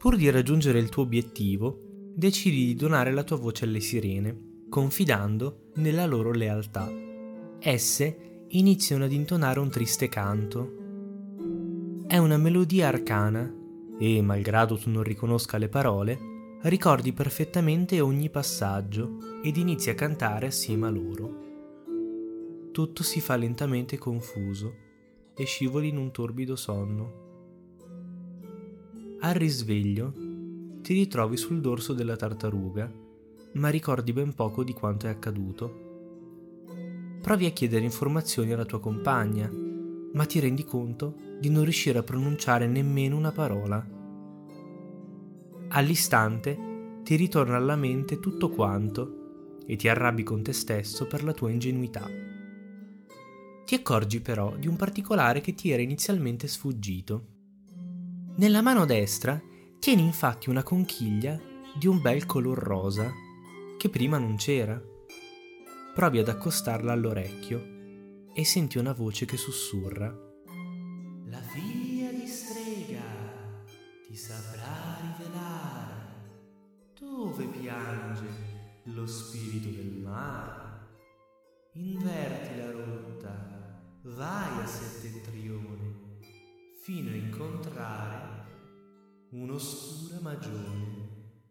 Pur di raggiungere il tuo obiettivo, decidi di donare la tua voce alle sirene, confidando nella loro lealtà. Esse iniziano ad intonare un triste canto. È una melodia arcana e, malgrado tu non riconosca le parole, ricordi perfettamente ogni passaggio ed inizi a cantare assieme a loro. Tutto si fa lentamente confuso e scivoli in un torbido sonno. Al risveglio ti ritrovi sul dorso della tartaruga, ma ricordi ben poco di quanto è accaduto. Provi a chiedere informazioni alla tua compagna, ma ti rendi conto di non riuscire a pronunciare nemmeno una parola. All'istante ti ritorna alla mente tutto quanto e ti arrabbi con te stesso per la tua ingenuità. Ti accorgi però di un particolare che ti era inizialmente sfuggito. Nella mano destra tieni infatti una conchiglia di un bel color rosa che prima non c'era. Provi ad accostarla all'orecchio e senti una voce che sussurra: la figlia di strega ti saprà rivelare dove piange lo spirito del mare. Inverti la rotta, vai a settentrione fino a incontrare un'oscura magione.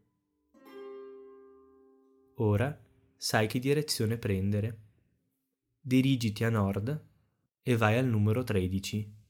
Ora sai che direzione prendere. Dirigiti a nord e vai al numero 13.